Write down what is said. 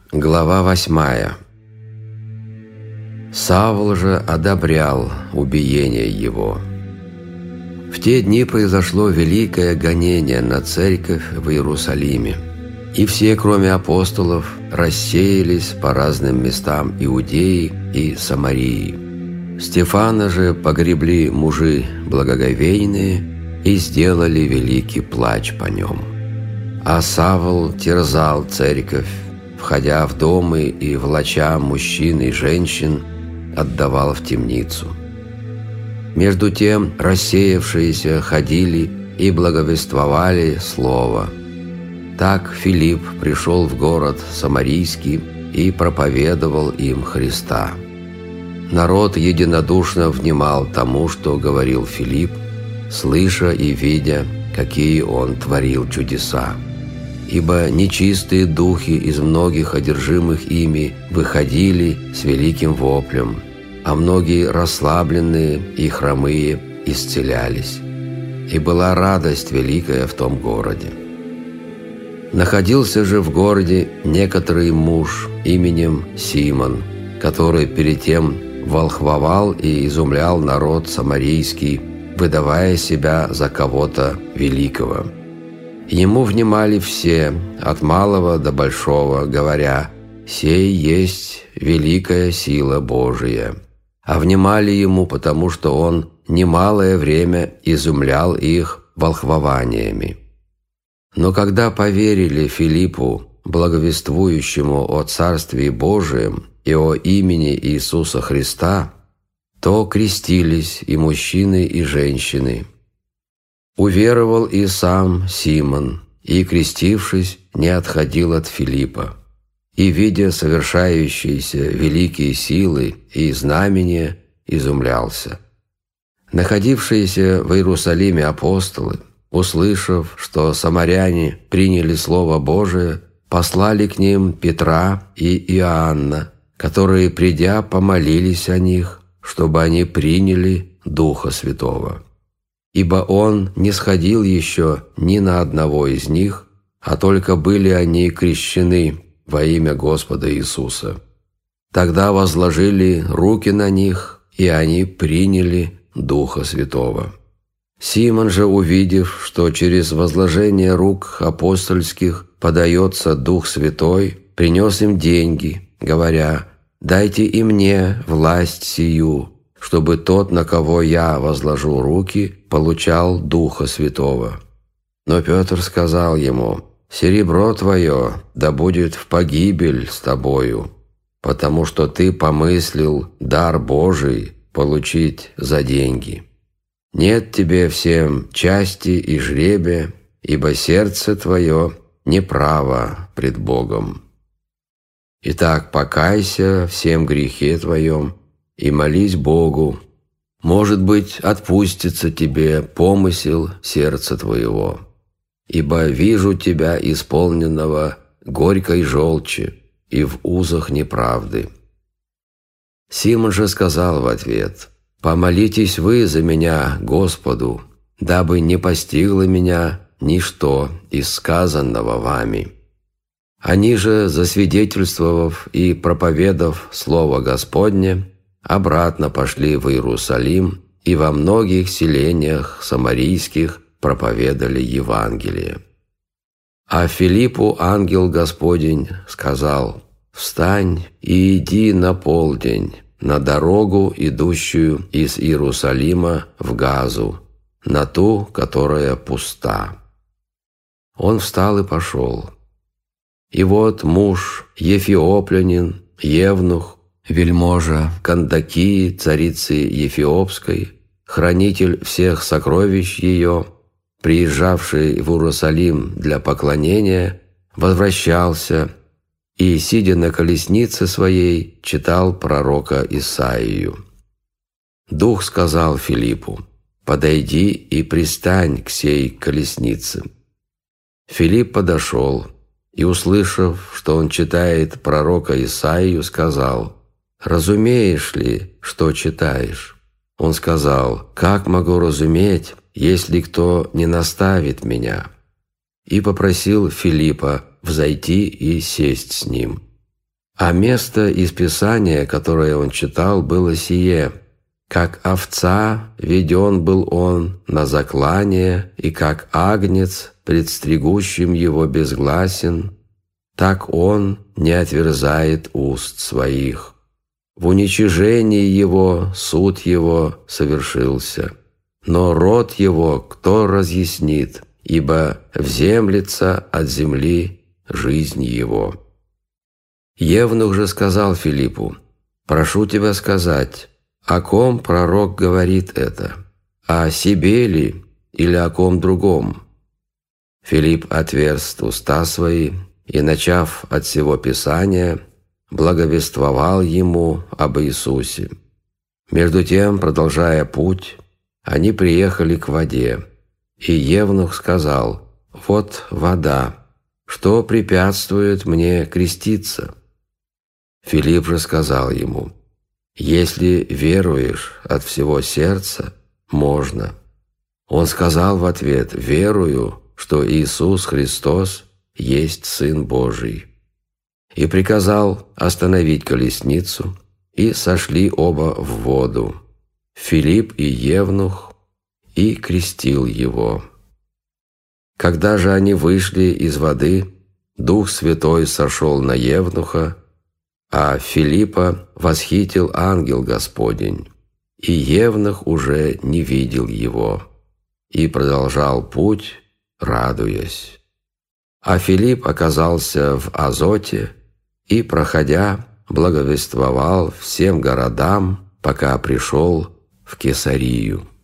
Глава 8. Савл же одобрял убиение его. В те дни произошло великое гонение на церковь в Иерусалиме, и все, кроме апостолов, рассеялись по разным местам Иудеи и Самарии. Стефана же погребли мужи благоговейные и сделали великий плач по нем. А Савл терзал церковь, входя в домы и влача мужчин и женщин, отдавал в темницу. Между тем рассеявшиеся ходили и благовествовали слово. Так Филипп пришел в город Самарийский и проповедовал им Христа. Народ единодушно внимал тому, что говорил Филипп, слыша и видя, какие он творил чудеса. Ибо нечистые духи из многих одержимых ими выходили с великим воплем, а многие расслабленные и хромые исцелялись. И была радость великая в том городе. Находился же в городе некоторый муж именем Симон, который перед тем волхвовал и изумлял народ самарийский, выдавая себя за кого-то великого. Ему внимали все, от малого до большого, говоря: «Сей есть великая сила Божия». А внимали ему, потому что он немалое время изумлял их волхвованиями. Но когда поверили Филиппу, благовествующему о Царстве Божием и о имени Иисуса Христа, то крестились и мужчины, и женщины. Уверовал и сам Симон, и, крестившись, не отходил от Филиппа, и, видя совершающиеся великие силы и знамения, изумлялся. Находившиеся в Иерусалиме апостолы, услышав, что самаряне приняли Слово Божие, послали к ним Петра и Иоанна, которые, придя, помолились о них, чтобы они приняли Духа Святого. Ибо он не сходил еще ни на одного из них, а только были они крещены во имя Господа Иисуса. Тогда возложили руки на них, и они приняли Духа Святого. Симон же, увидев, что через возложение рук апостольских подается Дух Святой, принес им деньги, говоря: «Дайте и мне власть сию, чтобы тот, на кого я возложу руки, получал Духа Святого». Но Петр сказал ему: «Серебро твое да будет в погибель с тобою, потому что ты помыслил дар Божий получить за деньги. Нет тебе всем части и жребия, ибо сердце твое неправо пред Богом. Итак, покайся всем грехе твоем и молись Богу, может быть, отпустится тебе помысел сердца твоего. Ибо вижу тебя исполненного горькой желчи и в узах неправды». Симон же сказал в ответ: «Помолитесь вы за меня Господу, дабы не постигло меня ничто из сказанного вами». Они же, засвидетельствовав и проповедав Слово Господне, обратно пошли в Иерусалим и во многих селениях самарийских проповедали Евангелие. А Филиппу ангел Господень сказал: «Встань и иди на полдень на дорогу, идущую из Иерусалима в Газу, на ту, которая пуста». Он встал и пошел. И вот муж Ефиоплянин, евнух, вельможа Кандакии, царицы Ефиопской, хранитель всех сокровищ ее, приезжавший в Иерусалим для поклонения, возвращался и, сидя на колеснице своей, читал пророка Исаию. Дух сказал Филиппу: «Подойди и пристань к сей колеснице». Филипп подошел и, услышав, что он читает пророка Исаию, сказал: «Разумеешь ли, что читаешь?» Он сказал: «Как могу разуметь, если кто не наставит меня?» И попросил Филиппа взойти и сесть с ним. А место из Писания, которое он читал, было сие: «Как овца веден был он на заклание, и как агнец пред стригущим его безгласен, так он не отверзает уст своих. В уничижении его суд его совершился, но род его кто разъяснит, ибо вземлется от земли жизнь его». Евнух же сказал Филиппу: «Прошу тебя сказать, о ком пророк говорит это? О себе ли или о ком другом?» Филипп отверз уста свои и, начав от всего Писания, благовествовал ему об Иисусе. Между тем, продолжая путь, они приехали к воде, и Евнух сказал: «Вот вода, что препятствует мне креститься?» Филипп же сказал ему: «Если веруешь от всего сердца, можно». Он сказал в ответ: «Верую, что Иисус Христос есть Сын Божий». И приказал остановить колесницу, и сошли оба в воду, Филипп и Евнух, и крестил его. Когда же они вышли из воды, Дух Святой сошел на Евнуха, а Филиппа восхитил ангел Господень, и Евнух уже не видел его, и продолжал путь, радуясь. А Филипп оказался в Азоте и, проходя, благовествовал всем городам, пока пришел в Кесарию.